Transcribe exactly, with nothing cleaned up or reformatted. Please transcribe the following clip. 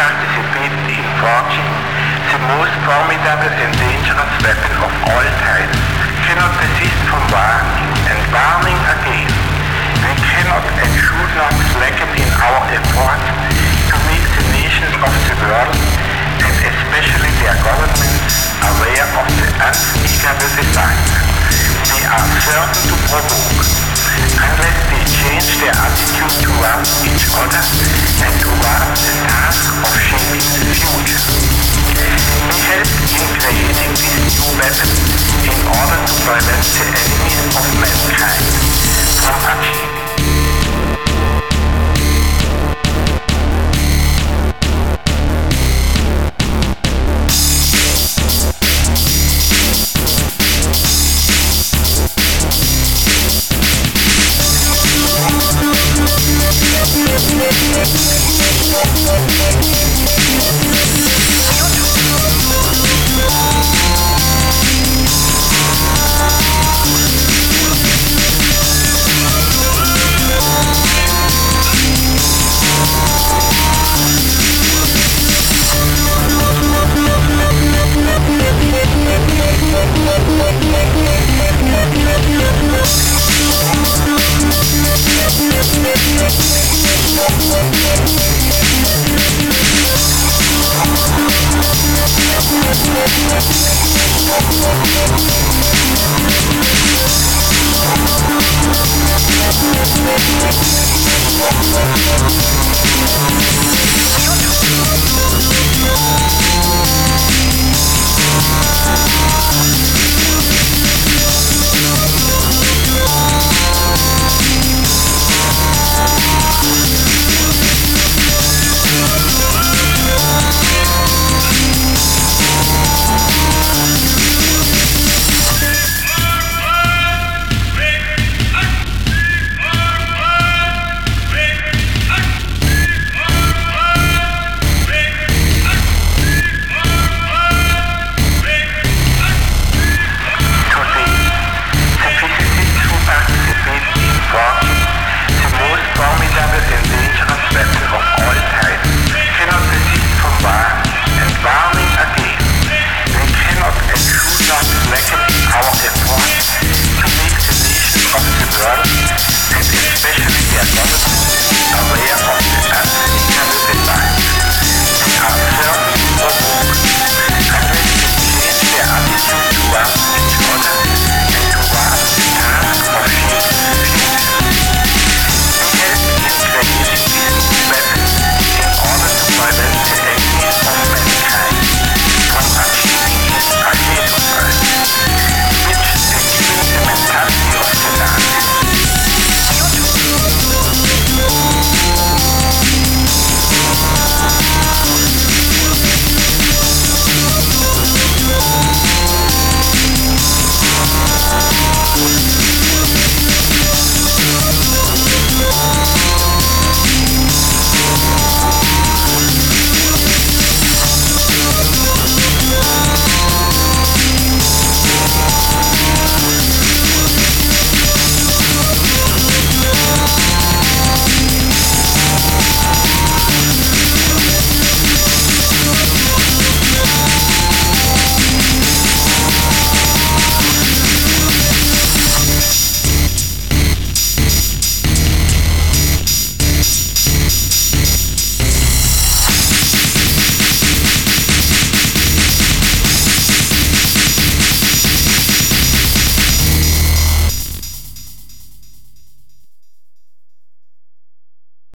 participated in forging the most formidable and dangerous weapon of all time, cannot desist from warning and warning again. We cannot and should not slacken in our efforts to make the nations of the world, and especially their governments, aware of the unspeakable disaster they are certain to provoke, unless they change their attitude to